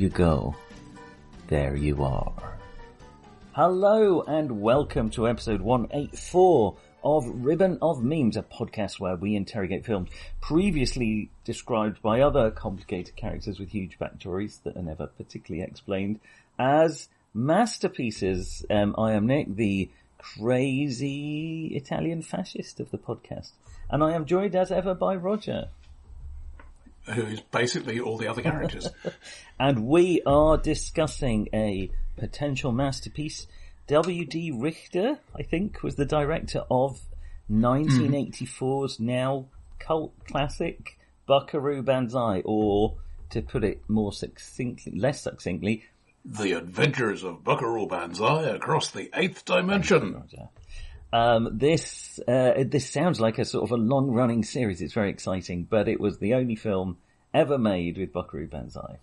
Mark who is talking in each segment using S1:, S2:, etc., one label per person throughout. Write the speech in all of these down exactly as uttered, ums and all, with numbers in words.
S1: you go, there you are. Hello and welcome to episode one eighty-four of Ribbon of Memes, a podcast where we interrogate films previously described by other complicated characters with huge backstories that are never particularly explained as masterpieces. Um, I am Nick, the crazy Italian fascist of the podcast, and I am joined as ever by Roger,
S2: who is basically all the other characters.
S1: And we are discussing a potential masterpiece. W D Richter, I think, was the director of nineteen eighty-four's now cult classic Buckaroo Banzai, or to put it more succinctly, less succinctly,
S2: The Adventures of Buckaroo Banzai Across the Eighth Dimension.
S1: Um, this, uh, this sounds like a sort of a long-running series. It's very exciting, but it was the only film ever made with Buckaroo Banzai.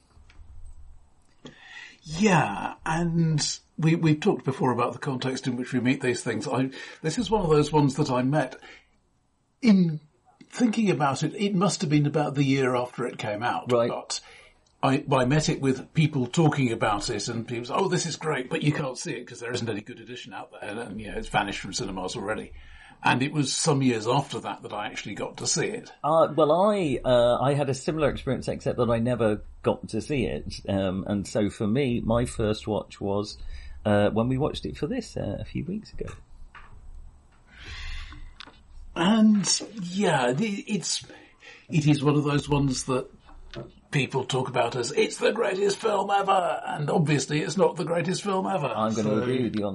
S2: Yeah, and we, we've talked before about the context in which we meet these things. I, this is one of those ones that I met in thinking about it. It must have been about the year after it came out.
S1: Right.
S2: But I, I met it with people talking about it, and people said, oh, this is great, but you can't see it because there isn't any good edition out there, and you know, it's vanished from cinemas already. And it was some years after that that I actually got to see it.
S1: Uh, well, I uh, I had a similar experience, except that I never got to see it. Um, and so for me, my first watch was uh, when we watched it for this uh, a few weeks ago.
S2: And yeah, it's it is one of those ones that people talk about as it's the greatest film ever, and obviously it's not the greatest film ever.
S1: I'm going
S2: so...
S1: to agree with you on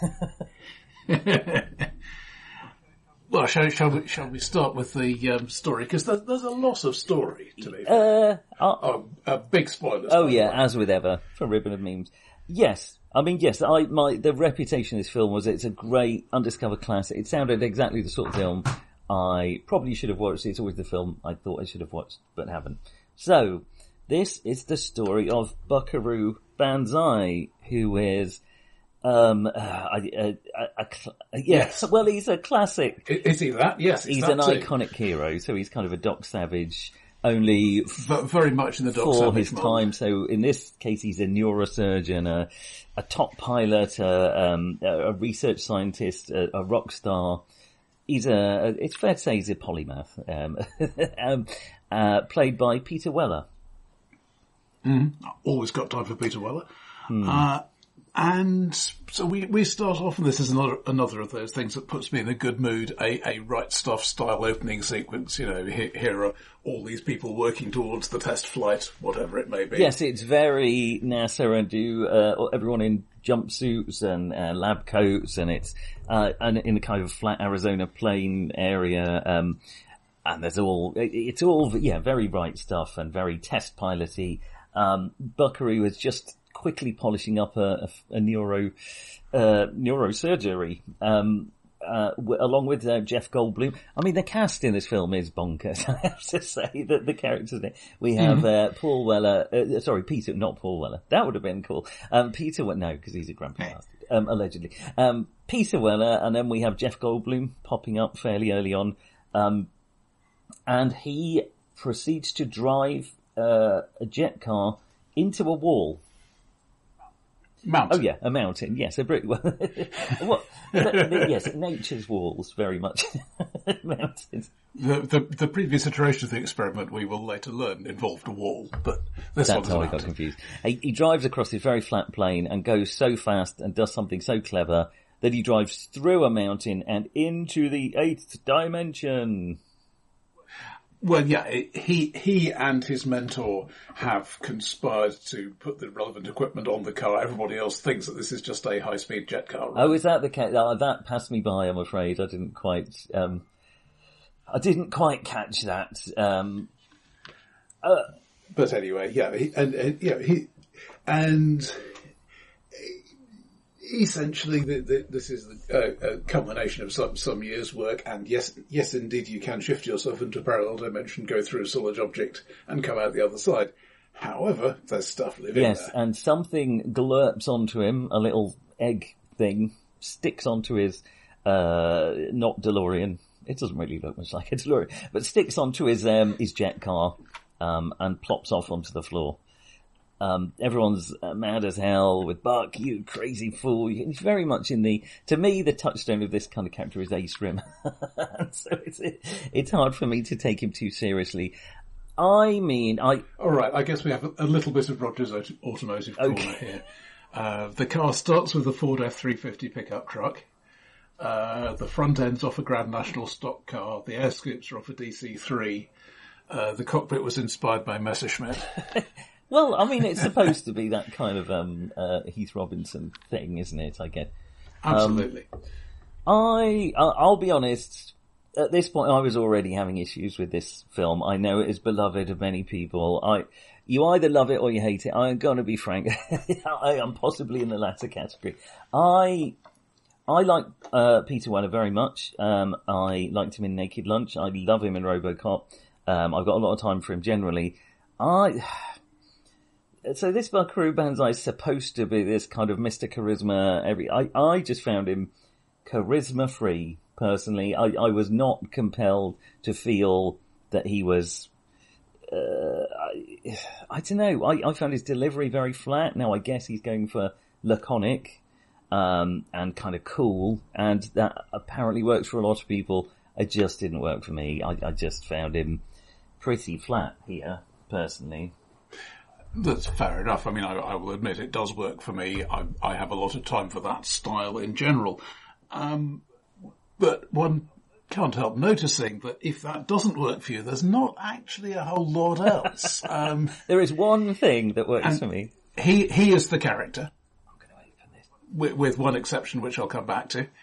S1: that one.
S2: Well, shall, shall we shall we start with the um, story? Because there's, there's a lot of story to be fair.
S1: Uh, uh,
S2: oh, uh, big spoilers.
S1: Oh yeah, as with ever for Ribbon of Memes. Yes, I mean yes. I my the reputation of this film was it's a great undiscovered classic. It sounded exactly the sort of film I probably should have watched. It's always the film I thought I should have watched but haven't. So this is the story of Buckaroo Banzai, who is. Um, uh, a, a, a, a, yes. yes, well, he's a classic.
S2: Is he that? Yes,
S1: he's
S2: that
S1: an
S2: too.
S1: iconic hero. So he's kind of a Doc Savage, only f-
S2: but very much in the Doc
S1: for
S2: Savage
S1: his
S2: mode.
S1: time. So in this case, he's a neurosurgeon, a, a top pilot, a, um, a research scientist, a, a rock star. He's a. It's fair to say he's a polymath. Um, um, uh, played by Peter Weller.
S2: Mm, always got time for Peter Weller.
S1: Hmm.
S2: Uh, And so we, we start off, and this is another another of those things that puts me in a good mood, a, a right stuff style opening sequence. You know, here, here are all these people working towards the test flight, whatever it may be.
S1: Yes, it's very NASA and do uh, everyone in jumpsuits and uh, lab coats, and it's uh, and in a kind of flat Arizona plain area. Um, and there's all it's all yeah very right stuff and very test piloty. Um, Buckaroo is just quickly polishing up a, a, a neuro uh, neurosurgery, um, uh, w- along with uh, Jeff Goldblum. I mean, the cast in this film is bonkers. I have to say that the characters in it. We have uh, Paul Weller. Uh, sorry, Peter, not Paul Weller. That would have been cool. Um, Peter, no, because he's a grumpy bastard, um, allegedly. Um, Peter Weller, and then we have Jeff Goldblum popping up fairly early on, um, and he proceeds to drive uh, a jet car into a wall.
S2: Mountain.
S1: Oh yeah, a mountain. Yes, a brick. Well, what? the, the, yes, nature's walls, very much. Mountains.
S2: The, the the previous iteration of the experiment, we will later learn, involved a wall, but this
S1: That's
S2: one's
S1: how
S2: a
S1: I got
S2: mountain.
S1: confused. He, he drives across this very flat plain and goes so fast and does something so clever that he drives through a mountain and into the eighth dimension.
S2: Well, yeah, he he and his mentor have conspired to put the relevant equipment on the car. Everybody else thinks that this is just a high-speed jet car. Right?
S1: Oh, is that the case? Oh, that passed me by, I'm afraid. I didn't quite, um, I didn't quite catch that. Um, uh,
S2: but anyway, yeah, he, and, and yeah, he and essentially the, the, this is a, a culmination of some some years' work. And yes, yes, indeed, you can shift yourself into a parallel dimension, go through a solid object, and come out the other side. However, there's stuff living
S1: yes,
S2: there.
S1: and something glurps onto him, a little egg thing, sticks onto his, uh, not DeLorean. It doesn't really look much like a DeLorean, but sticks onto his, um, his jet car, um, and plops off onto the floor. Um, everyone's uh, mad as hell with Buck, you crazy fool. He's very much in the, to me, the touchstone of this kind of character is Ace Rim. So it's, it's hard for me to take him too seriously. I mean, I...
S2: All right, I guess we have a, a little bit of Rogers Automotive corner okay. here. Uh, the car starts with a Ford F three fifty pickup truck. Uh, the front end's off a Grand National stock car. The air scoops are off a D C three. Uh, the cockpit was inspired by Messerschmitt.
S1: Well, I mean, it's supposed to be that kind of um, uh, Heath Robinson thing, isn't it? I get.
S2: Absolutely.
S1: Um, I I'll be honest. At this point, I was already having issues with this film. I know it is beloved of many people. I you either love it or you hate it. I'm going to be frank. I am possibly in the latter category. I I like uh, Peter Weller very much. Um, I liked him in Naked Lunch. I love him in RoboCop. Um, I've got a lot of time for him generally. I. So this Buckaroo Banzai is supposed to be this kind of Mister Charisma. Every I, I just found him charisma free. Personally, I, I was not compelled to feel that he was. Uh, I, I don't know. I, I found his delivery very flat. Now I guess he's going for laconic um, and kind of cool, and that apparently works for a lot of people. It just didn't work for me. I, I just found him pretty flat here, personally.
S2: That's fair enough. I mean, I, I will admit it does work for me. I, I have a lot of time for that style in general. Um, but one can't help noticing that if that doesn't work for you, there's not actually a whole lot else. Um,
S1: there is one thing that works for me.
S2: He, he is the character.
S1: I'm going to open this.
S2: With, with one exception, which I'll come back to.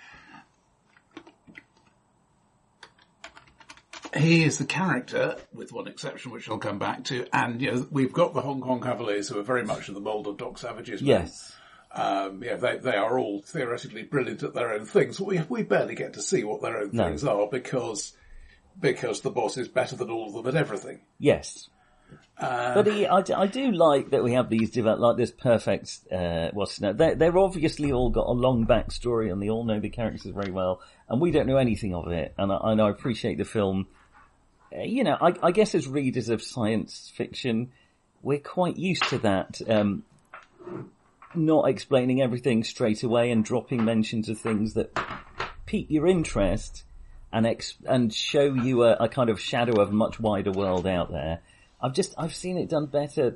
S2: He is the character, with one exception, which I'll come back to, and you know, we've got the Hong Kong Cavaliers, who are very much in the mould of Doc Savage's.
S1: Yes,
S2: um, yeah, they they are all theoretically brilliant at their own things. We we barely get to see what their own
S1: no.
S2: things are because because the boss is better than all of them at everything.
S1: Yes, um, but he, I, I do like that we have these develop like this perfect. Uh, what's no? They they're obviously all got a long backstory, and they all know the characters very well, and we don't know anything of it. And I, and I appreciate the film. You know, I, I guess as readers of science fiction, we're quite used to that, um, not explaining everything straight away and dropping mentions of things that pique your interest and ex- and show you a, a kind of shadow of a much wider world out there. I've just, I've seen it done better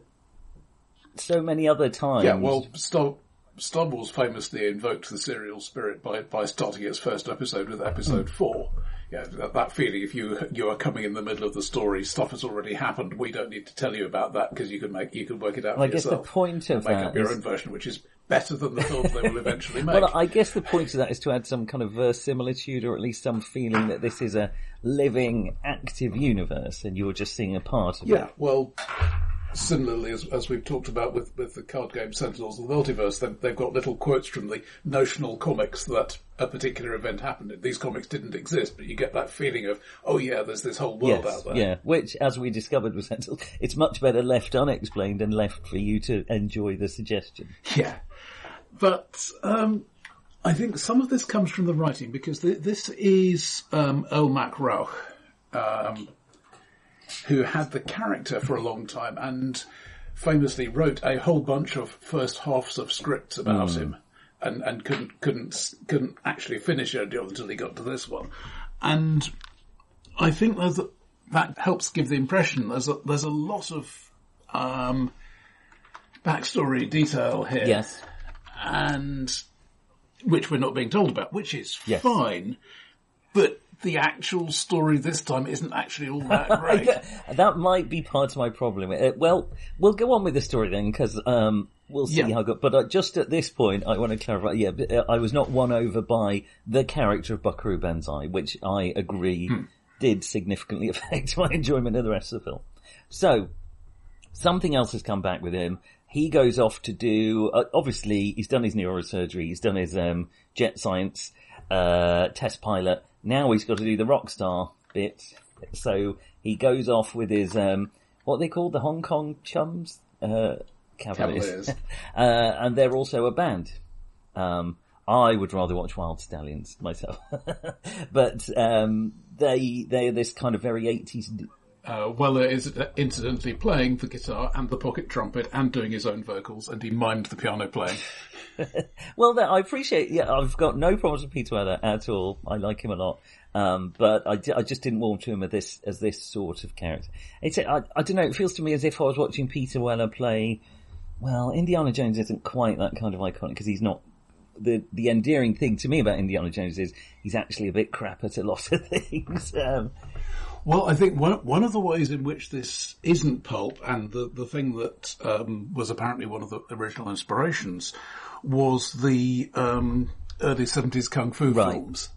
S1: so many other times.
S2: Yeah, well, Star, Star Wars famously invoked the serial spirit by, by starting its first episode with episode four. Yeah, that, that feeling if you you are coming in the middle of the story, stuff has already happened. We don't need to tell you about that because you can make you can work it out.
S1: Well,
S2: for
S1: I guess
S2: yourself.
S1: the point of
S2: make
S1: that
S2: up your
S1: is...
S2: own version, which is better than the films they will eventually make.
S1: Well, I guess the point of that is to add some kind of verisimilitude, or at least some feeling that this is a living, active universe, and you're just seeing a part of
S2: yeah,
S1: it.
S2: Yeah, well. Similarly, as, as we've talked about with, with the card game Sentinels of the Multiverse, they've, they've got little quotes from the notional comics that a particular event happened. These comics didn't exist, but you get that feeling of, oh yeah, there's this whole world
S1: yes,
S2: out there.
S1: Yeah, which, as we discovered with Sentinels, it's much better left unexplained and left for you to enjoy the suggestion.
S2: Yeah. But um, I think some of this comes from the writing, because th- this is um, Earl Mac Rauch, um who had the character for a long time and famously wrote a whole bunch of first halves of scripts about mm. him, and, and couldn't couldn't couldn't actually finish it until he got to this one. And I think there's a, that helps give the impression there's a, there's a lot of um, backstory detail here,
S1: yes, and
S2: which we're not being told about, which is
S1: yes.
S2: fine, but the actual story this time isn't actually all that great.
S1: That might be part of my problem. Uh, well, we'll go on with the story then, because um, we'll see yeah. how good. But uh, just at this point, I want to clarify. Yeah, uh, I was not won over by the character of Buckaroo Banzai, which I agree hmm. did significantly affect my enjoyment of the rest of the film. So, something else has come back with him. He goes off to do. Uh, obviously, he's done his neurosurgery. He's done his um, jet science uh, test pilot. Now he's got to do the rock star bit. So he goes off with his, um, what they call the Hong Kong Chums? Uh, Cavaliers.
S2: Cavaliers.
S1: uh, and they're also a band. Um, I would rather watch Wild Stallions myself. But, um, they, they're this kind of very eighties.
S2: Uh, Weller is incidentally playing the guitar and the pocket trumpet and doing his own vocals, and he mimed the piano playing.
S1: Well, that, I appreciate. Yeah, I've got no problems with Peter Weller at all. I like him a lot, um, but I, I just didn't warm to him as this as this sort of character. It's I, I don't know. It feels to me as if I was watching Peter Weller play. Well, Indiana Jones isn't quite that kind of iconic because he's not. The the endearing thing to me about Indiana Jones is he's actually a bit crap at a lot of things. Um,
S2: Well, I think one one of the ways in which this isn't pulp, and the, the thing that um, was apparently one of the original inspirations, was the um, early seventies kung fu
S1: right.
S2: films.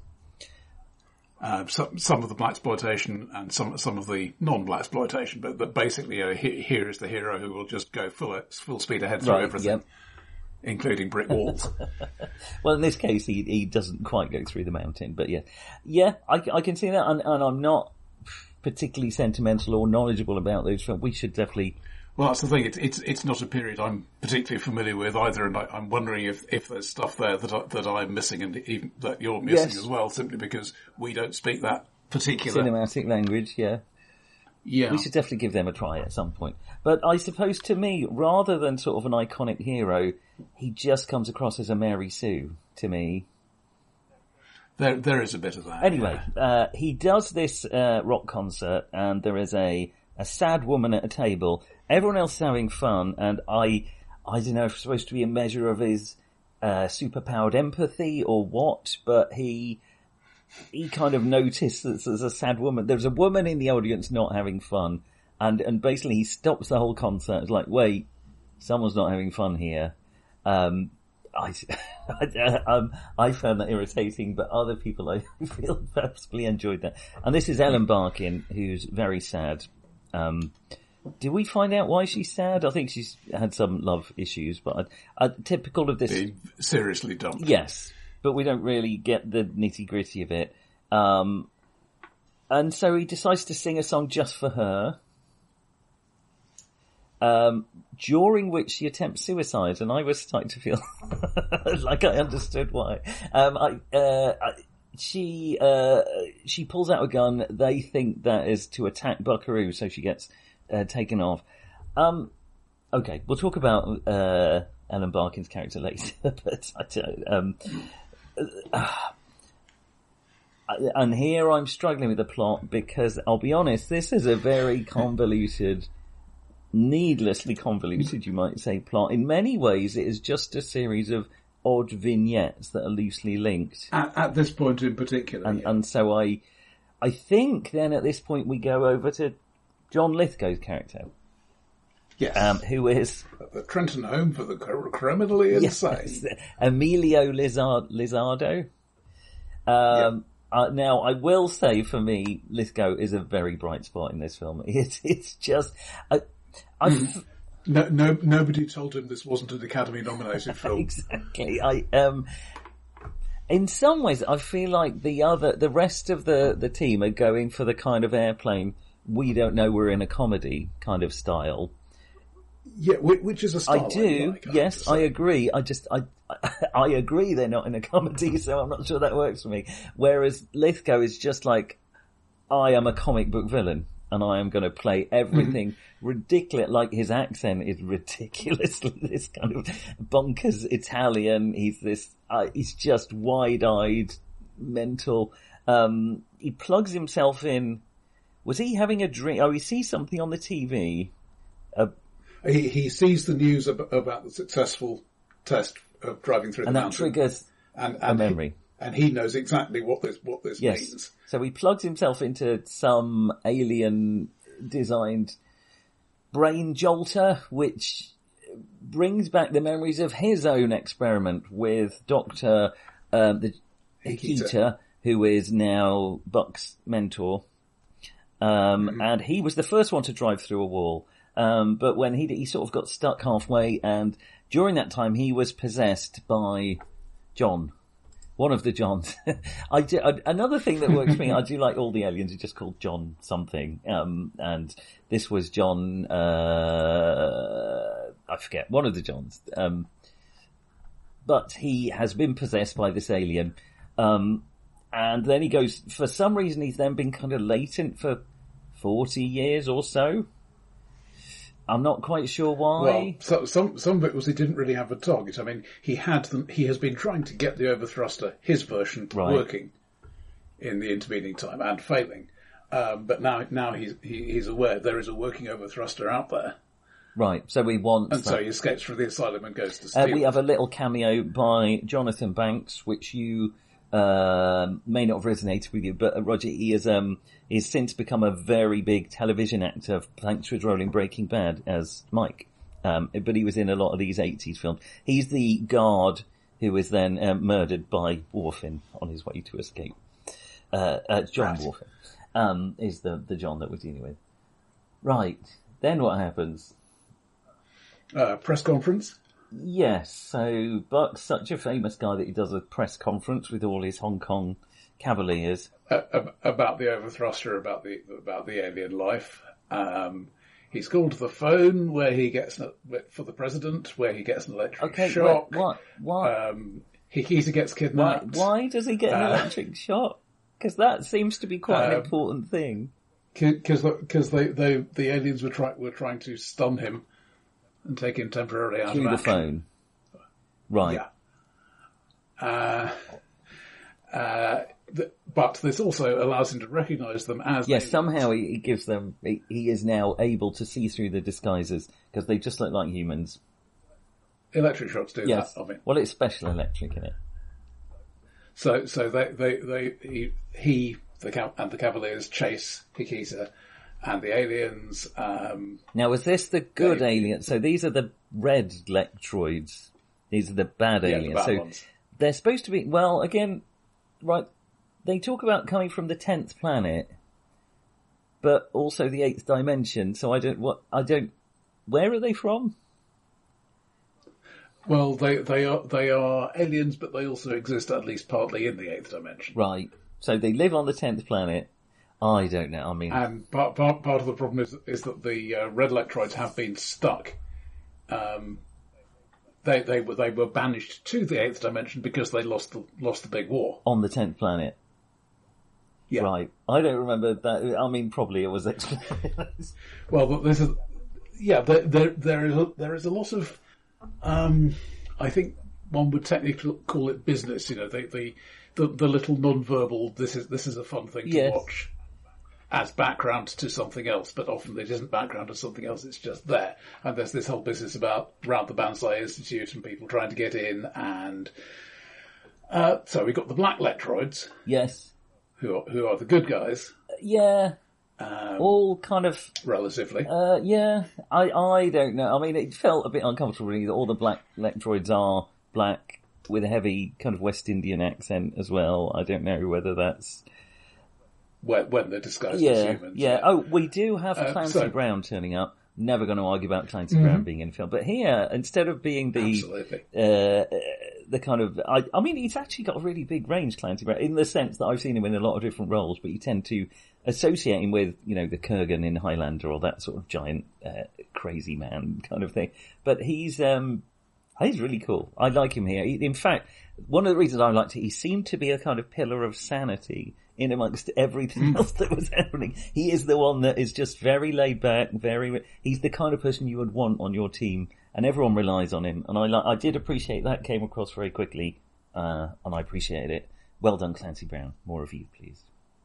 S2: Uh, some, some of the blaxploitation and some some of the non-blaxploitation, but, but basically uh, he, here is the hero who will just go full full speed ahead through
S1: right,
S2: everything,
S1: yep.
S2: including brick walls.
S1: Well, in this case, he he doesn't quite go through the mountain, but yeah, yeah, I, I can see that, and, and I'm not particularly sentimental or knowledgeable about those films. We should definitely.
S2: Well, that's the thing. It's it's it's not a period I'm particularly familiar with either, and I, I'm wondering if, if there's stuff there that I, that I'm missing and even that you're missing
S1: yes.
S2: as well, simply because we don't speak that particular
S1: cinematic language. Yeah,
S2: yeah.
S1: We should definitely give them a try at some point. But I suppose to me, rather than sort of an iconic hero, he just comes across as a Mary Sue to me.
S2: There, there is a bit of that.
S1: Anyway,
S2: yeah.
S1: uh, he does this uh, rock concert, and there is a, a sad woman at a table. Everyone else is having fun, and I, I don't know if it's supposed to be a measure of his uh, superpowered empathy or what, but he he kind of noticed that there's a sad woman. There's a woman in the audience not having fun, and and basically he stops the whole concert. It's like, wait, someone's not having fun here. Um, I, um, I found that irritating, but other people I feel perfectly enjoyed that. And this is Ellen Barkin, who's very sad. Um, did we find out why she's sad? I think she's had some love issues, but uh, typical of this.
S2: Being seriously dumped.
S1: Yes, but we don't really get the nitty gritty of it. Um, and so he decides to sing a song just for her. Um, during which she attempts suicide, and I was starting to feel like I understood why. Um, I, uh, I, she, uh, she pulls out a gun. They think that is to attack Buckaroo, so she gets, uh, taken off. Um, okay, we'll talk about, uh, Ellen Barkin's character later, but I don't, um, uh, and here I'm struggling with the plot because I'll be honest, this is a very convoluted needlessly convoluted, you might say, plot. In many ways, it is just a series of odd vignettes that are loosely linked.
S2: At, at this point in particular.
S1: And,
S2: yeah.
S1: and so I, I think then at this point we go over to John Lithgow's character.
S2: Yes.
S1: Um, who is...
S2: The Trenton Home for the Criminally Insane.
S1: Yes, Emilio Lizard, Lizardo. Um, yep. Uh, now, I will say, for me, Lithgow is a very bright spot in this film. It's, it's just... I,
S2: mm. no, no, nobody told him this wasn't an Academy-nominated film.
S1: Exactly. I um, in some ways, I feel like the other, the rest of the, the team are going for the kind of Airplane, we don't know we're in a comedy kind of style.
S2: Yeah, which is a style
S1: I do.
S2: I like, I
S1: yes, I agree. I just, I, I agree they're not in a comedy, so I'm not sure that works for me. Whereas Lithgow is just like, I am a comic book villain, and I am going to play everything mm-hmm. ridiculous. Like his accent is ridiculously this kind of bonkers Italian. He's this, uh, he's just wide-eyed, mental. Um, he plugs himself in. Was he having a drink? Oh, he sees something on the T V. Uh,
S2: He, he sees the news ab- about the successful test of driving through
S1: and
S2: the
S1: that
S2: mountain.
S1: triggers
S2: and, and
S1: a memory.
S2: He, and he knows exactly what this what this
S1: yes.
S2: means.
S1: So he plugs himself into some alien-designed brain jolter, which brings back the memories of his own experiment with Doctor um, the
S2: Hikita.
S1: Hikita, who is now Buck's mentor. Um, mm-hmm. And he was the first one to drive through a wall. Um, but when he, he sort of got stuck halfway, and during that time he was possessed by John. One of the Johns. I do, another thing that works for me, I do like all the aliens are just called John something. Um, and this was John, uh, I forget, one of the Johns. Um, but he has been possessed by this alien. Um, and then he goes, for some reason he's then been kind of latent for forty years or so. I'm not quite sure why.
S2: Well, so, some some of it was he didn't really have a target. I mean, he had them. He has been trying to get the overthruster, his version,
S1: Right.
S2: working in the intervening time and failing. Um, but now, now he's he, he's aware there is a working overthruster out there,
S1: Right, so we want
S2: and
S1: that.
S2: so he escapes from the asylum and goes to steal.
S1: Uh, we have a little cameo by Jonathan Banks, which you uh, may not have resonated with you, but uh, Roger, he has um, he's since become a very big television actor, thanks to his role in Breaking Bad as Mike. Um, but he was in a lot of these eighties films. He's the guard who is then uh, murdered by Worfin on his way to escape. Uh, uh, John
S2: Right.
S1: Worfin um, is the, the John that we're dealing with. Right, then what happens?
S2: Uh, press conference.
S1: Yes, so Buck's such a famous guy that he does a press conference with all his Hong Kong Cavaliers.
S2: Uh, ab- about the overthruster, about the about the alien life. Um, he's called to the phone where he gets an, for the president, where he gets an electric
S1: Okay,
S2: shock.
S1: what? What?
S2: Um, Hikita gets
S1: Why,
S2: kidnapped.
S1: why does he get an
S2: Uh,
S1: electric shock? Because that seems to be quite an
S2: Um,
S1: important thing.
S2: Because because they, they the aliens were trying were trying to stun him and take him temporarily out
S1: Through
S2: of
S1: the
S2: action.
S1: phone. Right.
S2: Yeah. Uh, uh, th- but this also allows him to recognise them as
S1: Yes,
S2: aliens.
S1: somehow he, he gives them, he, he is now able to see through the disguises because they just look like humans.
S2: Electric shocks do
S1: Yes.
S2: that. I mean,
S1: Well, it's special electric in it.
S2: so so they they, they he, he the Cav- and the Cavaliers chase Hikita and the aliens. Um,
S1: Now, is this the good
S2: They-
S1: aliens? So these are the red Lectroids. These are the bad
S2: Yeah, the
S1: aliens.
S2: bad
S1: so
S2: ones.
S1: they're supposed to be, well, again, right, they talk about coming from the tenth planet, but also the eighth dimension. So I don't, what, I don't, where are they from?
S2: well, they they are they are aliens, but they also exist at least partly in the eighth dimension.
S1: Right. So they live on the tenth planet. I don't know. I mean,
S2: And part, part, part of the problem is is that the uh, red electroids have been stuck. Um, they they were they were banished to the eighth dimension because they lost the lost the big war.
S1: on the tenth planet.
S2: Yeah.
S1: Right. I don't remember that. I mean, probably it was explained.
S2: Well, but this is yeah. There there there is a, there is a lot of um, I think one would technically call it business. You know, the the the, the little non-verbal. This is this is a fun thing to
S1: Yes.
S2: watch. As background to something else, but often it isn't background to something else, it's just there. And there's this whole business about round the Banzai Institute and people trying to get in, and uh, so we've got the Black Lectroids,
S1: Yes.
S2: who are, who are the good guys,
S1: Yeah.
S2: um,
S1: All kind of,
S2: relatively.
S1: uh, yeah. I, I don't know. I mean, it felt a bit uncomfortable really that all the black Lectroids are black with a heavy kind of West Indian accent as well. I don't know whether that's,
S2: when, when they're disguised as
S1: yeah,
S2: humans.
S1: yeah. Oh, we do have
S2: Uh,
S1: Clancy
S2: so-
S1: Brown turning up. Never going to argue about Clancy Brown being in the film, but here, instead of being the
S2: Absolutely.
S1: uh, the kind of, I, I mean, he's actually got a really big range, Clancy Brown, in the sense that I've seen him in a lot of different roles, but you tend to associate him with, you know, the Kurgan in Highlander or that sort of giant, uh, crazy man kind of thing. But he's, um, he's really cool. I like him here. He, in fact, one of the reasons I liked it, he seemed to be a kind of pillar of sanity in amongst everything else that was happening. He is the one that is just very laid back, very, he's the kind of person you would want on your team, and everyone relies on him. And I li- I did appreciate that came across very quickly, uh, and I appreciated it. Well done, Clancy Brown. More of you, please.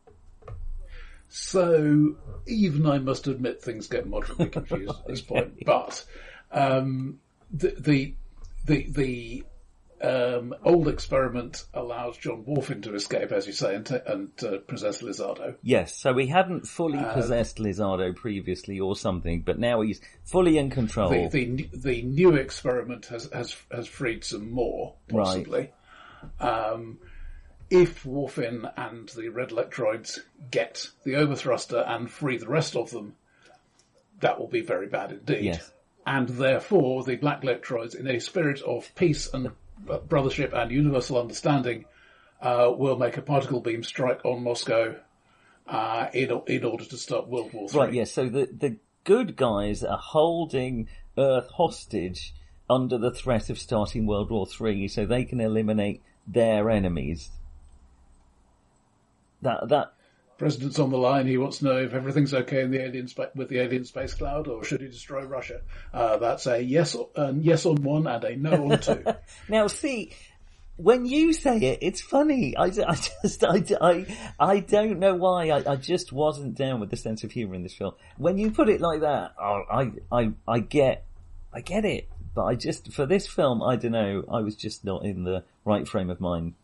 S2: So, even I must admit things get moderately confused at this point, but um, the the the, the um, old experiment allows John Worfin to escape, as you say, and, t- and uh, possess Lizardo.
S1: Yes, so we hadn't fully
S2: Uh,
S1: possessed Lizardo previously or something, but now he's fully in control.
S2: The, the the new experiment has has has freed some more, possibly. Um, if Worfin and the red electroids get the overthruster and free the rest of them, that will be very bad indeed.
S1: Yes.
S2: And therefore, the black electroids, in a spirit of peace and brothership and universal understanding, uh, will make a particle beam strike on Moscow uh, in in order to start World War Three.
S1: Right, yes, so the, the good guys are holding Earth hostage under the threat of starting World War Three so they can eliminate their enemies. That, that,
S2: President's on the line. He wants to know if everything's okay in the alien spa- with the alien space cloud, or should he destroy Russia? Uh, that's a yes, uh, yes on one and a no on two.
S1: Now, see, when you say it, it's funny. I, I just, I, I, I don't know why. I, I just wasn't down with the sense of humour in this film. When you put it like that, oh, I, I, I get, I get it. But I just, for this film, I don't know. I was just not in the right frame of mind.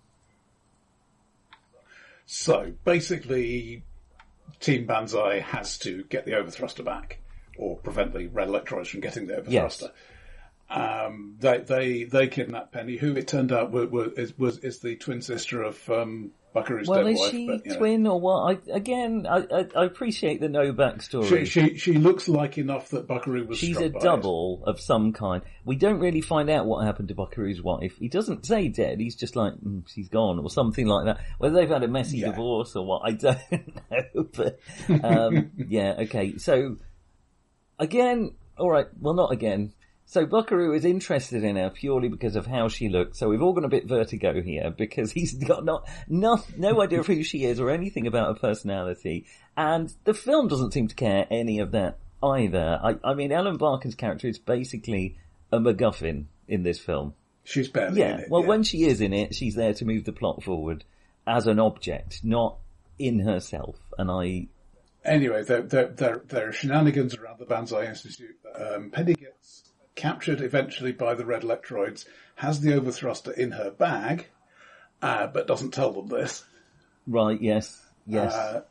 S2: So basically, Team Banzai has to get the overthruster back, or prevent the red electroids from getting the overthruster.
S1: Yes.
S2: Um, they they they kidnap Penny, who it turned out was was is, was, is the twin sister of um, Buckaroo's
S1: well,
S2: dead
S1: is
S2: wife.
S1: she
S2: But, you know,
S1: twin or what? I, again, I, I, I appreciate the no backstory.
S2: She, she she looks like enough that Buckaroo was.
S1: She's
S2: struck
S1: a
S2: by
S1: double of some kind. We don't really find out what happened to Buckaroo's wife. He doesn't say dead. He's just like, mm, she's gone or something like that. Whether they've had a messy
S2: Yeah.
S1: divorce or what, I don't know. But um, yeah, okay. So again, all right. Well, not again. So Buckaroo is interested in her purely because of how she looks. So we've all got a bit vertigo here because he's got not, no, no idea of who she is or anything about her personality. And the film doesn't seem to care any of that either. I, I mean, Ellen Barkin's character is basically a MacGuffin in this film.
S2: She's barely
S1: Yeah.
S2: in it.
S1: Well,
S2: yeah.
S1: when she is in it, she's there to move the plot forward as an object, not in herself. And I,
S2: Anyway, there, there, there, there are shenanigans around the Banzai Institute. Um, Penny gets captured eventually by the red electroids, has the overthruster in her bag, uh, but doesn't tell them this.
S1: right, yes, yes.
S2: Uh,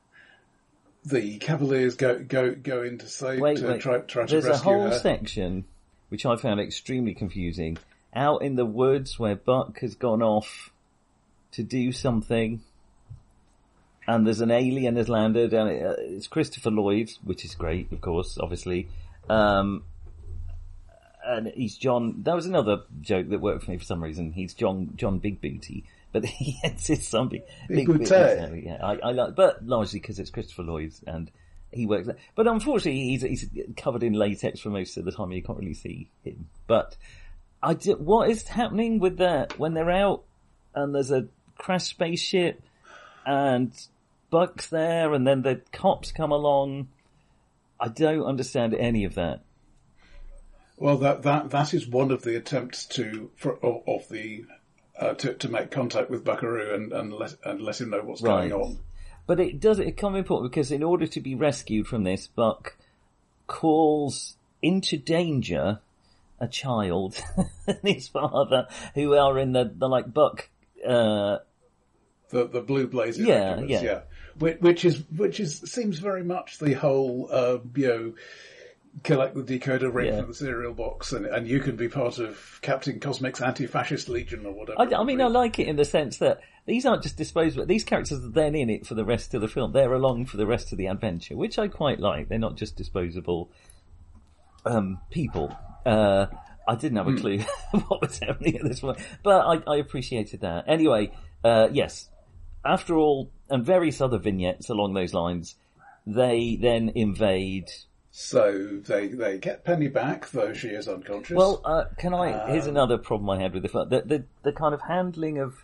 S2: the Cavaliers go go go in to save
S1: Wait,
S2: to
S1: wait.
S2: try try to
S1: There's a
S2: rescue
S1: whole
S2: her.
S1: section which I found extremely confusing. Out in the woods where Buck has gone off to do something, and there's an alien has landed, and it, uh, it's Christopher Lloyd, which is great, of course, obviously. Um, and he's John. That was another joke that worked for me for some reason. He's John John Big Booty, but he it's something
S2: Big
S1: Big
S2: Booty.
S1: Booty. Yeah, I, I like, but largely because it's Christopher Lloyd and he works. But unfortunately, he's he's covered in latex for most of the time. You can't really see him. But I did, what is happening with that when they're out and there's a crashed spaceship and Buck's there, and then the cops come along? I don't understand any of that.
S2: Well, that that that is one of the attempts to for, of, of the uh, to to make contact with Buckaroo and and let and let him know what's
S1: Right.
S2: going on.
S1: But it does it come important because in order to be rescued from this, Buck calls into danger a child and his father, who are in the, the like Buck. Uh,
S2: The the blue blazing
S1: Yeah,
S2: regiments,
S1: yeah.
S2: yeah. Which, which is which is seems very much the whole uh, you know, collect the decoder ring
S1: Yeah.
S2: for the cereal box, and and you can be part of Captain Cosmic's anti-fascist legion or whatever.
S1: I, I mean, I like it in the sense that these aren't just disposable. These characters are then in it for the rest of the film. They're along for the rest of the adventure, which I quite like. They're not just disposable um, people. Uh, I didn't have a clue what was happening at this point, but I, I appreciated that. Anyway, uh, yes. After all, and various other vignettes along those lines, they then invade.
S2: So they they get Penny back, though she is unconscious.
S1: Well, uh, can I?
S2: Um,
S1: here's another problem I had with the film: the the, the kind of handling of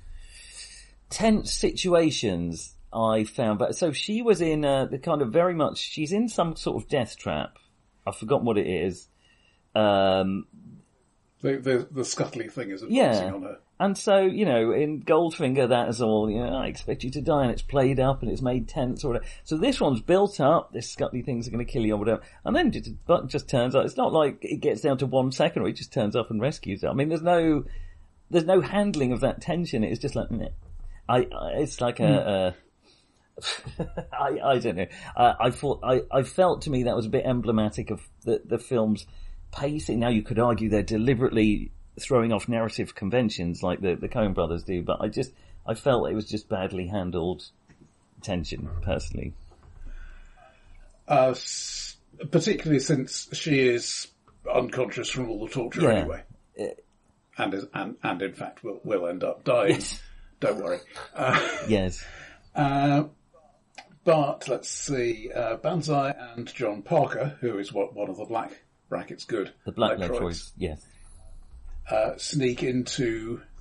S1: tense situations. I found, but so she was in uh, the kind of very much. She's in some sort of death trap. I've forgotten what it is. Um,
S2: the, the the scuttly thing is advancing
S1: Yeah.
S2: on her.
S1: And so, you know, in Goldfinger, that is all, you know, I expect you to die, and it's played up, and it's made tense, or whatever. So this one's built up, this scuttly things are going to kill you, or whatever. And then just, Buck just turns up. It's not like it gets down to one second, or he just turns up and rescues her. I mean, there's no, there's no handling of that tension. It's just like, meh. I, I it's like a, a I, I don't know. I, I thought, I, I felt to me that was a bit emblematic of the, the film's pacing. Now you could argue they're deliberately throwing off narrative conventions like the, the Coen brothers do, but I just, I felt it was just badly handled tension, personally.
S2: Uh, s- particularly since she is unconscious from all the torture
S1: Yeah.
S2: anyway. And, is, and, and in fact will, will end up dying.
S1: Yes.
S2: Don't worry. Uh,
S1: Yes.
S2: uh, but let's see, uh, Banzai and John Parker, who is what, one of the black brackets good
S1: The Black
S2: electroids,
S1: Electroids, yes.
S2: uh, sneak into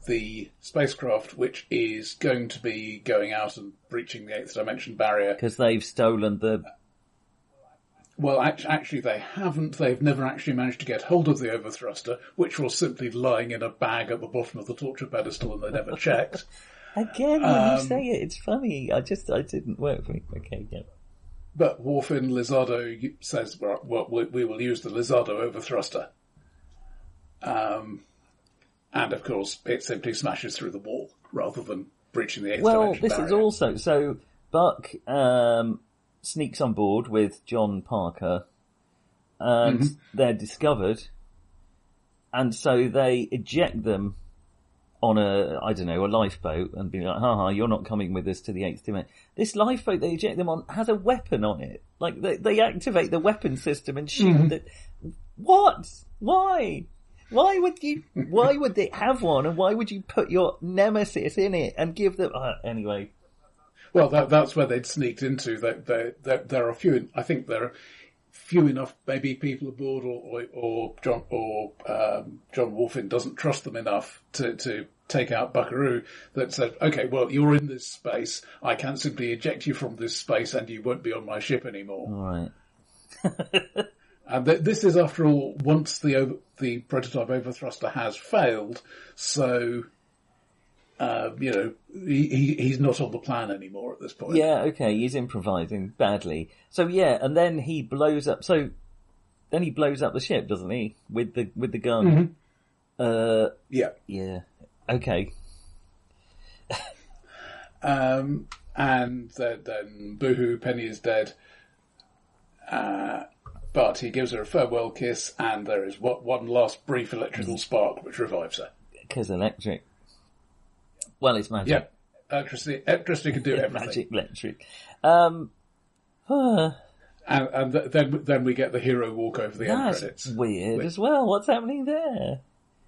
S2: the spacecraft, which is going to be going out and breaching the eighth dimension barrier.
S1: Because they've stolen the...
S2: Well, actually, they haven't. They've never actually managed to get hold of the overthruster, which was simply lying in a bag at the bottom of the torture pedestal, and they never checked.
S1: Again, when
S2: um,
S1: you say it, it's funny. I just, I didn't work for me. Okay, yeah.
S2: But Worfin Lizardo says, well, we will use the Lizardo overthruster. Um, and of course, it simply smashes through the wall, rather than breaching the eighth
S1: well,
S2: dimension
S1: this
S2: barrier.
S1: is also, so Buck, um, sneaks on board with John Parker, and mm-hmm. they're discovered, and so they eject them on a, I don't know, a lifeboat, and be like, haha, you're not coming with us to the eighth dimension. This lifeboat they eject them on has a weapon on it. Like, they, they activate the weapon system and shoot mm-hmm. it. What? Why? Why would you, why would they have one, and why would you put your nemesis in it and give them, uh, anyway.
S2: Well, that, that's where they'd sneaked into. That there, there, there are few. I think there are few enough, maybe people aboard, or or, or John or um, John Worfin doesn't trust them enough to, to take out Buckaroo. That said, okay, well, you're in this space. I can simply eject you from this space, and you won't be on my ship anymore.
S1: All
S2: right. And th- this is, after all, once the over, the prototype overthruster has failed. So. Uh, you know, he, he he's not on the plan anymore at this point.
S1: Yeah, okay, he's improvising badly. So yeah, and then he blows up. So then he blows up the ship, doesn't he? With the with the gun.
S2: Mm-hmm.
S1: Uh,
S2: yeah,
S1: yeah. Okay.
S2: um, and then, then boohoo, Penny is dead. Uh, but he gives her a farewell kiss, and there is one, one last brief electrical spark which revives her.
S1: Because electric. Well, it's magic.
S2: Yeah, electricity, electricity can do
S1: yeah,
S2: everything.
S1: Magic, electric. Um, uh,
S2: and and th- then then we get the hero walk over the end credits.
S1: That's weird Which, as well. What's happening there?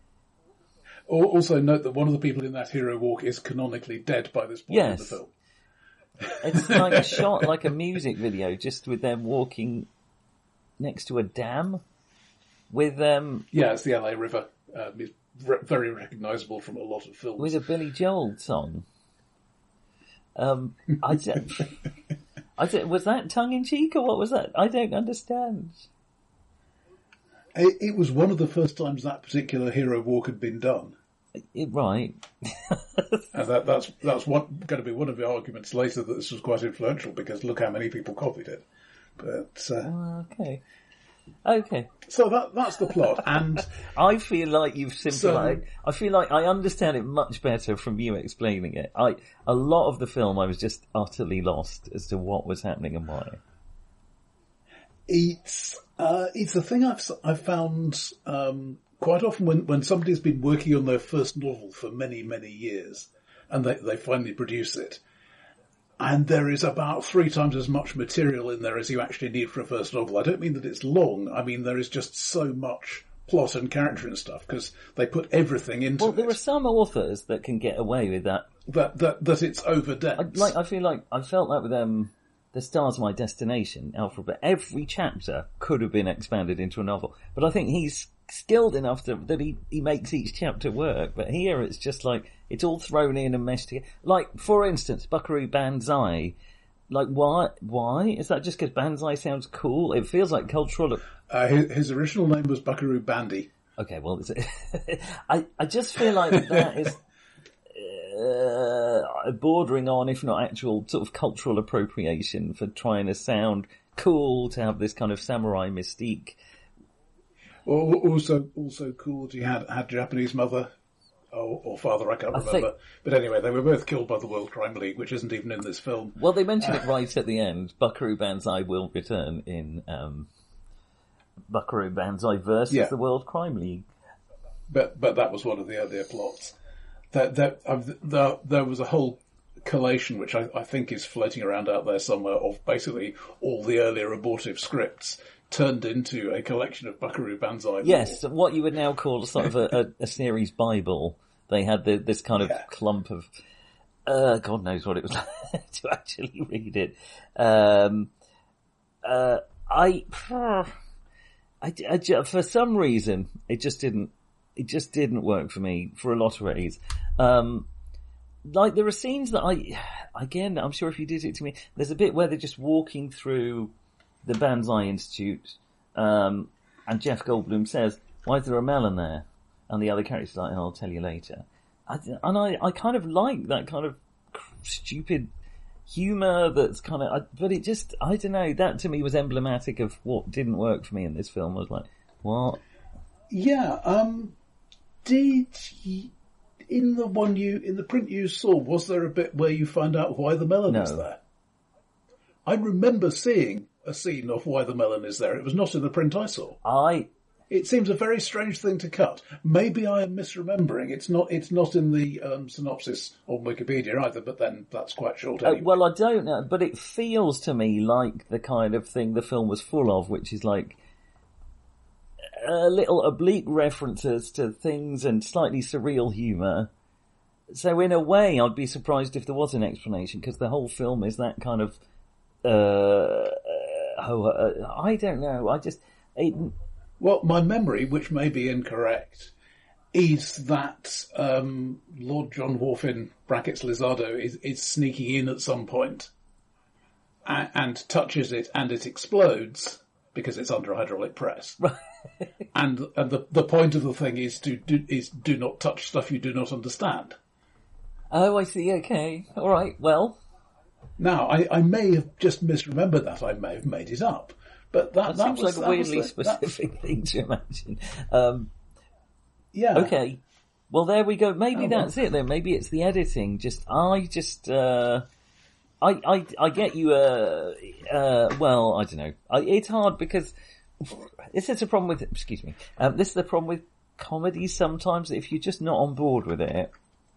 S2: Also note that one of the people in that hero walk is canonically dead by this point
S1: yes.
S2: in the film.
S1: It's like a shot, like a music video, just with them walking next to a dam. With um,
S2: yeah, it's the L A River. Um, it's re- very recognisable from a lot of films.
S1: With a Billy Joel song. Um, I don't, I don't, was that tongue in cheek or what was that? I don't understand.
S2: It, it was one of the first times that particular hero walk had been done.
S1: It, right.
S2: And that, that's that's one, going to be one of the arguments later that this was quite influential because look how many people copied it. But uh,
S1: oh, okay, okay.
S2: So that that's the plot, and
S1: I feel like you've simplified.
S2: So,
S1: I feel like I understand it much better from you explaining it. I a lot of the film I was just utterly lost as to what was happening and why.
S2: It's uh, it's a thing I've I've found. Um, Quite often when, when somebody's been working on their first novel for many, many years and they, they finally produce it, and there is about three times as much material in there as you actually need for a first novel. I don't mean that it's long. I mean there is just so much plot and character and stuff because they put everything into
S1: well,
S2: it.
S1: Well, there are some authors that can get away with that.
S2: That that, that it's overdone.
S1: I, like, I feel like I felt that with um, The Stars My Destination, Alfred, but every chapter could have been expanded into a novel. But I think he's skilled enough to, that he, he makes each chapter work, but here it's just like, it's all thrown in and meshed together. Like, for instance, Buckaroo Banzai. Like, why, why? Is that just because Banzai sounds cool? It feels like cultural...
S2: Uh, his, his original name was Buckaroo Bandy.
S1: Okay, well, it's, I, I just feel like that is uh, bordering on, if not actual, sort of cultural appropriation for trying to sound cool, to have this kind of samurai mystique.
S2: Also, also cool. He had had Japanese mother or, or father. I can't
S1: I
S2: remember.
S1: think,
S2: but anyway, they were both killed by the World Crime League, which isn't even in this film.
S1: Well, they mention it right at the end. Buckaroo Banzai will return in um, Buckaroo Banzai versus
S2: yeah.
S1: the World Crime League.
S2: But but that was one of the earlier plots. That that uh, the, there was a whole collation, which I, I think is floating around out there somewhere, of basically all the earlier abortive scripts turned into a collection of Buckaroo Banzai.
S1: Yes, lore. What you would now call sort of a, a, a series Bible. They had the, this kind of yeah. clump of, uh, God knows what it was like to actually read it. Um, uh, I, I, I, for some reason, it just didn't, it just didn't work for me for a lot of ways. Um, like there are scenes that I, again, I'm sure if you did it to me, there's a bit where they're just walking through the Banzai Institute, um, and Jeff Goldblum says, "Why is there a melon there?" And the other character's like, "Oh, I'll tell you later." I, and I, I kind of like that kind of stupid humour that's kind of, but it just, I don't know, that to me was emblematic of what didn't work for me in this film. I was like, what?
S2: Yeah, um, did you, in the one you, in the print you saw, was there a bit where you find out why the melon
S1: No.
S2: is there? I remember seeing a scene of why the melon is there. It was not in the print I saw.
S1: I,
S2: It seems a very strange thing to cut. Maybe I am misremembering. It's not. It's not in the um, synopsis on Wikipedia either. But then that's quite short.
S1: uh,
S2: Anyway.
S1: well, I don't know, but it feels to me like the kind of thing the film was full of, which is like a little oblique references to things and slightly surreal humour. So in a way, I'd be surprised if there was an explanation, because the whole film is that kind of, uh, oh, uh, I don't know, I just, it,
S2: Well, my memory, which may be incorrect, is that um, Lord John Wharfin brackets Lizardo is, is sneaking in at some point and, and touches it, and it explodes because it's under hydraulic press. and and the the point of the thing is to do, is do not touch stuff you do not understand.
S1: oh, I see, okay, alright, well.
S2: Now, I, I may have just misremembered that. I may have made it up. But that,
S1: That,
S2: that
S1: seems
S2: was,
S1: like a
S2: that
S1: weirdly
S2: was the, that,
S1: specific thing to imagine. Um,
S2: yeah.
S1: okay. Well, there we go. Maybe
S2: Oh, well.
S1: that's it then. Maybe it's the editing. Just, I just, uh, I, I, I get you, uh, uh, well, I don't know. I, it's hard because this is a problem with, excuse me, um, this is the problem with comedies sometimes. If you're just not on board with it,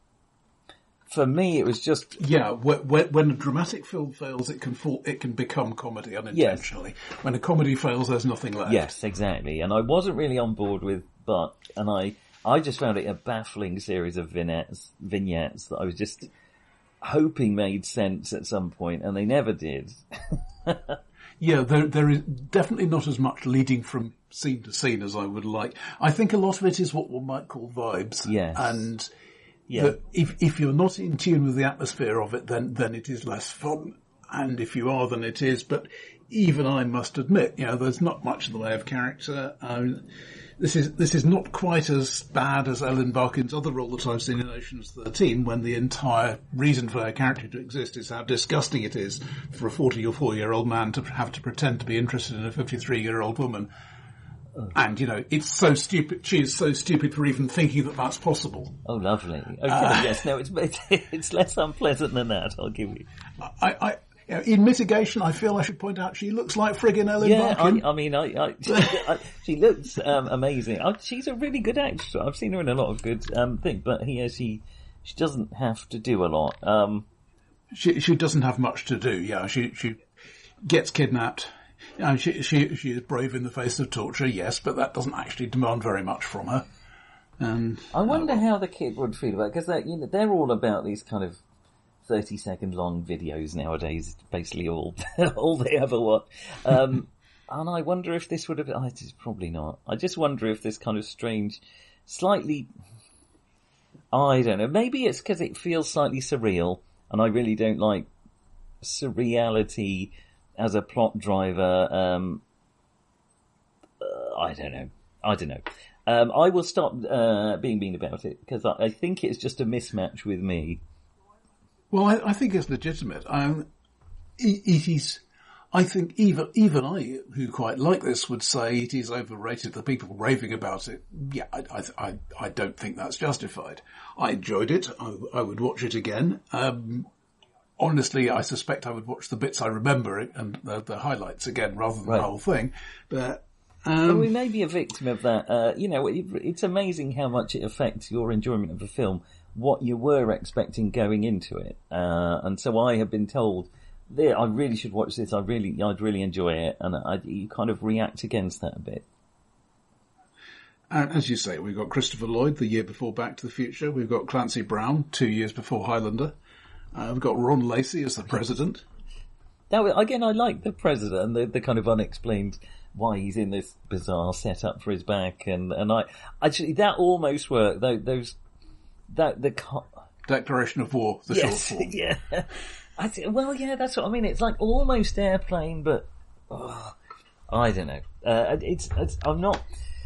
S1: for me, it was just,
S2: Yeah, when, when a dramatic film fails, it can fall, it can become comedy unintentionally. When a comedy fails, there's nothing left.
S1: yes, exactly. And I wasn't really on board with Buck, and I, I just found it a baffling series of vignettes, vignettes that I was just hoping made sense at some point, and they never did.
S2: Yeah, there, there is definitely not as much leading from scene to scene as I would like. I think a lot of it is what one might call vibes.
S1: Yes.
S2: And
S1: Yeah.
S2: that if, if you're not in tune with the atmosphere of it, then, then it is less fun. And if you are, then it is. But even I must admit, you know, there's not much in the way of character. Um, this is, this is not quite as bad as Ellen Barkin's other role that I've seen in Ocean's thirteen, when the entire reason for her character to exist is how disgusting it is for a forty or four year old man to have to pretend to be interested in a fifty-three year old woman. And, you know, it's so stupid, she is so stupid for even thinking that that's possible.
S1: Oh, lovely. Okay,
S2: Uh,
S1: yes, no, it's, it's less unpleasant than that, I'll give you.
S2: I, I, you know, in mitigation, I feel I should point out she looks like friggin' Ellen
S1: Yeah,
S2: Barkin.
S1: I, I mean, I, I, she, I, she looks um, amazing. I, she's a really good actress. I've seen her in a lot of good um, things, but here she she doesn't have to do a lot. Um,
S2: She, she doesn't have much to do, yeah. She, she gets kidnapped. You know, she, she, she is brave in the face of torture, yes, but that doesn't actually demand very much from her. And
S1: I wonder how the kid would feel about it, because they're, you know, they're all about these kind of thirty second long videos nowadays, basically all all they ever watch. Um, and I wonder if this would have, oh, it's probably not. I just wonder if this kind of strange, slightly, I don't know, maybe it's because it feels slightly surreal, and I really don't like surreality as a plot driver. Um, uh, I don't know. I don't know. Um, I will stop uh, being mean about it, because I, I think it's just a mismatch with me.
S2: well, I, I think it's legitimate. Um, it, it is. I think even even I, who quite like this, would say it is overrated. The people raving about it, yeah, I I I, I don't think that's justified. I enjoyed it. I, I would watch it again. Um, honestly, I suspect I would watch the bits I remember and the, the highlights again rather than
S1: Right.
S2: the whole thing. But
S1: Well,
S2: um,
S1: we may be a victim of that. Uh, you know, it, it's amazing how much it affects your enjoyment of a film, what you were expecting going into it. Uh, and so I have been told, there, I really should watch this. I really, I'd really enjoy it. And I, you kind of react against that a bit.
S2: and as you say, we've got Christopher Lloyd the year before Back to the Future. We've got Clancy Brown two years before Highlander. Uh, we've got Ron Lacey as the president.
S1: Now, again, I like the president, the, the kind of unexplained why he's in this bizarre setup for his back. And, and I, actually, that almost worked. Those, that the co-
S2: Declaration of War, the
S1: yes,
S2: short form.
S1: Yeah. I th- well, yeah, that's what I mean. It's like almost Airplane, but oh, I don't know. Uh, it's, it's I'm not.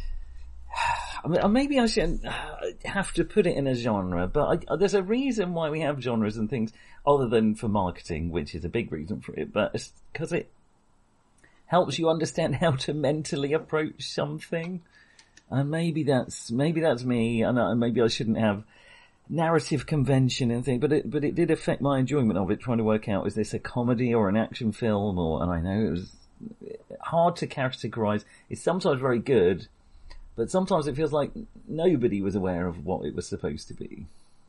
S1: I mean, maybe I shouldn't have to put it in a genre, but I, there's a reason why we have genres and things other than for marketing, which is a big reason for it. But it's because it helps you understand how to mentally approach something. And maybe that's maybe that's me, and uh, maybe I shouldn't have narrative convention and things, but it but it did affect my enjoyment of it, trying to work out, is this a comedy or an action film, or, and I know it was hard to categorise. It's sometimes very good, but sometimes it feels like nobody was aware of what it was supposed to be.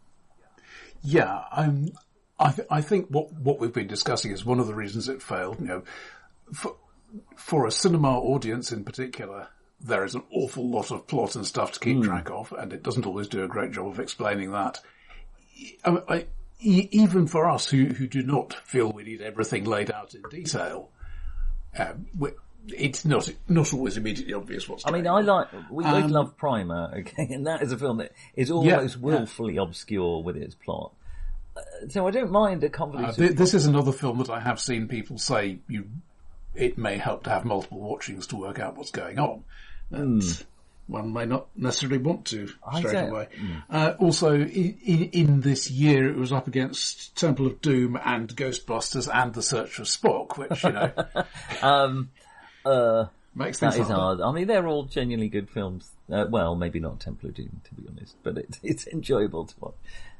S2: Yeah, um, I th- I think what what we've been discussing is one of the reasons it failed. You know, for for a cinema audience in particular, there is an awful lot of plot and stuff to keep mm. track of, and it doesn't always do a great job of explaining that. I, I, even for us who, who do not feel we need everything laid out in detail, um, it's not not always immediately obvious what's going on.
S1: I mean, I like, we both um, love Primer, okay, and that is a film that is almost yeah, willfully yeah. obscure with its plot. Uh, so I don't mind a convoluted...
S2: Uh, th- this is another film that I have seen people say you... it may help to have multiple watchings to work out what's going on. And mm. one may not necessarily want to straight away. Mm. Uh, also, in, in, in this year, it was up against Temple of Doom and Ghostbusters and The Search for Spock, which, you know,
S1: um, uh,
S2: makes things
S1: that is
S2: hard.
S1: hard. I mean, they're all genuinely good films. Uh, well, maybe not Temple of Doom, to be honest, but it, it's enjoyable to watch.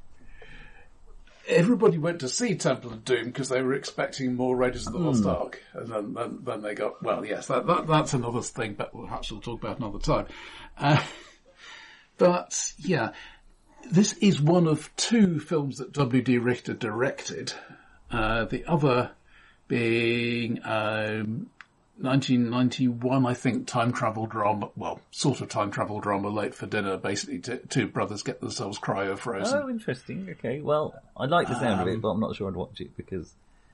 S2: Everybody went to see Temple of Doom because they were expecting more Raiders of the Lost mm. Ark. And then, then, then they got, well, yes, that, that, that's another thing, but perhaps we'll talk about another time. Uh, but, yeah, this is one of two films that W D Richter directed. Uh, the other being, um, nineteen ninety-one, I think, time travel drama, well, sort of time travel drama, Late for Dinner. Basically, t- two brothers get themselves cryo frozen.
S1: Oh, interesting. Okay, well, I like the sound um, of it, but I'm not sure I'd watch it because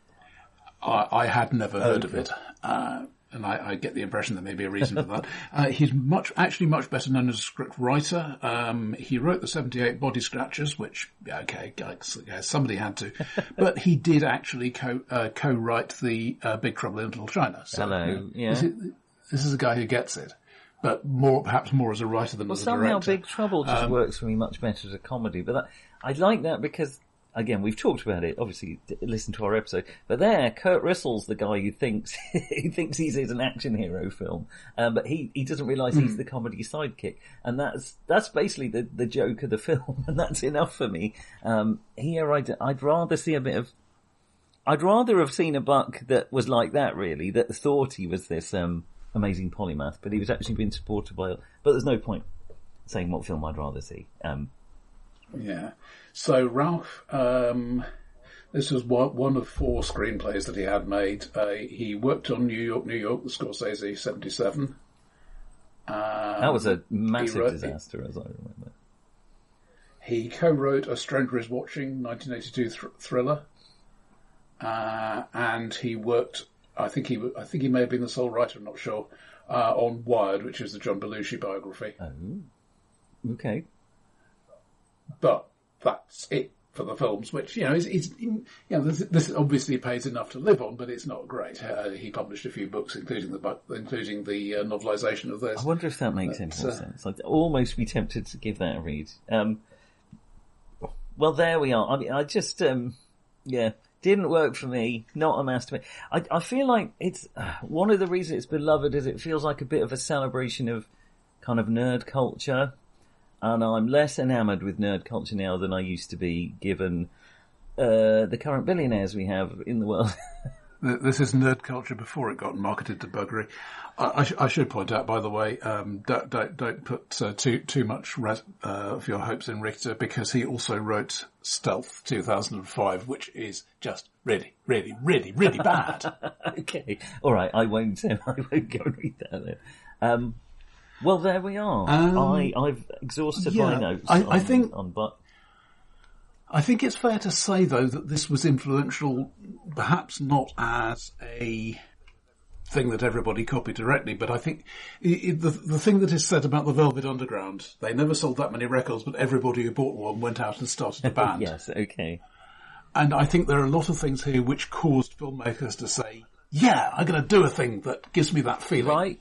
S2: I, I had never heard okay. of it, uh, and I, I get the impression there may be a reason for that. Uh, he's much, actually, much better known as a script writer. Um, he wrote the seventy-eight Body Scratchers, which, okay, somebody had to, but he did actually co uh, co-write the uh, Big Trouble in Little China. So,
S1: Hello,
S2: you know,
S1: yeah.
S2: This is, this is a guy who gets it, but more, perhaps more as a writer than
S1: well,
S2: as a
S1: director.
S2: director.
S1: Somehow Big Trouble just
S2: um,
S1: works for me much better as a comedy, but that, I like that because, again, we've talked about it, obviously, listen to our episode, but there, Kurt Russell's the guy who thinks, he thinks he's an action hero film, um, but he, he doesn't realise mm. he's the comedy sidekick, and that's, that's basically the, the joke of the film, and that's enough for me. Um, here I'd, I'd rather see a bit of, I'd rather have seen a Buck that was like that, really, that thought he was this, um, amazing polymath, but he was actually being supported by, but there's no point saying what film I'd rather see. Um,
S2: Yeah. So Ralph, um, this was one, one of four screenplays that he had made. Uh, he worked on New York, New York, the Scorsese seventy-seven. Um,
S1: that was a massive wrote, disaster, as I remember.
S2: He co-wrote A Stranger Is Watching, nineteen eighty-two th- thriller. Uh, and he worked, I think he, I think he may have been the sole writer, I'm not sure, uh, on Wired, which is the John Belushi biography.
S1: Oh, okay.
S2: But that's it for the films, which, you know, is, is you know, this, this obviously pays enough to live on, but it's not great. Uh, he published a few books, including the book, including the uh, novelisation of this.
S1: I wonder if that makes but, any more uh, sense. I'd almost be tempted to give that a read. Um, well, there we are. I mean, I just, um, yeah, didn't work for me. Not a masterpiece. I, I feel like it's uh, one of the reasons it's beloved is it feels like a bit of a celebration of kind of nerd culture. And I'm less enamoured with nerd culture now than I used to be, given uh, the current billionaires we have in the world.
S2: This is nerd culture before it got marketed to buggery. I, I, sh- I should point out, by the way, um, don't, don't, don't put uh, too too much res- uh, of your hopes in Richter, because he also wrote Stealth two thousand five, which is just really, really, really, really bad.
S1: Okay, all right, I won't. I won't go and read that then. Um, Well, there we are. Um, I, I've exhausted
S2: yeah,
S1: my notes
S2: I,
S1: on,
S2: I think,
S1: on Buck.
S2: I think it's fair to say, though, that this was influential, perhaps not as a thing that everybody copied directly, but I think it, the the thing that is said about the Velvet Underground, they never sold that many records, but everybody who bought one went out and started a band.
S1: Yes, okay.
S2: And I think there are a lot of things here which caused filmmakers to say, yeah, I'm going to do a thing that gives me that feeling.
S1: Right.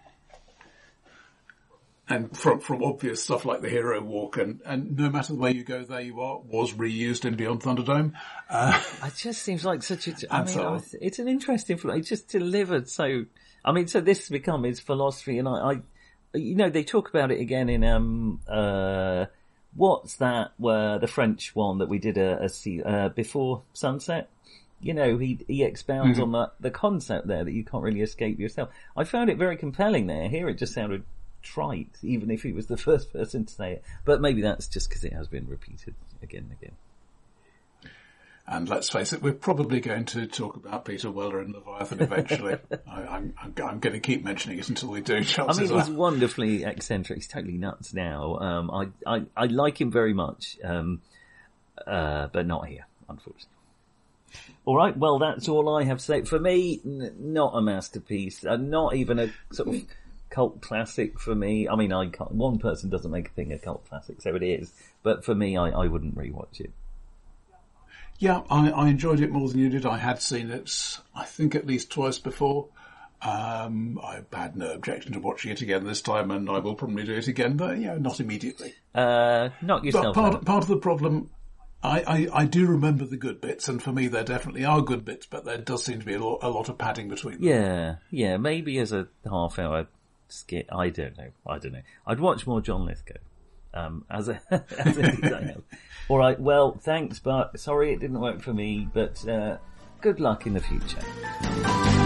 S2: And from from obvious stuff like the Hero Walk, and, and No Matter the Way You Go, There You Are, was reused in Beyond Thunderdome. Uh,
S1: it just seems like such a, I mean,
S2: so,
S1: it's an interesting, it's just delivered so, I mean, so this has become his philosophy, and I, I, you know, they talk about it again in, um, uh, what's that, where the French one that we did a, a uh, Before Sunset? You know, he he expounds mm-hmm. on the, the concept there that you can't really escape yourself. I found it very compelling there. Here it just sounded trite, even if he was the first person to say it. But maybe that's just because it has been repeated again and again.
S2: And let's face it, we're probably going to talk about Peter Weller and Leviathan eventually. I, I'm, I'm, I'm going to keep mentioning it until we do.
S1: I mean, he's wonderfully eccentric. He's totally nuts now. Um, I, I, I like him very much, um, uh, but not here, unfortunately. All right, well, that's all I have to say. For me, n- not a masterpiece, uh, not even a sort of cult classic for me. I mean, I can't, one person doesn't make a thing a cult classic, so it is. But for me, I, I wouldn't rewatch it.
S2: Yeah, I, I enjoyed it more than you did. I had seen it, I think, at least twice before. Um, I had no objection to watching it again this time, and I will probably do it again, but, you know, not immediately.
S1: Uh, not yourself.
S2: But part, part of the problem, I, I, I do remember the good bits, and for me there definitely are good bits, but there does seem to be a lot, a lot of padding between them.
S1: Yeah, yeah, maybe as a half-hour skit, I don't know, I don't know. I'd watch more John Lithgow. Um, as a, as a designer. All right, well, thanks, but sorry it didn't work for me, but, uh, good luck in the future.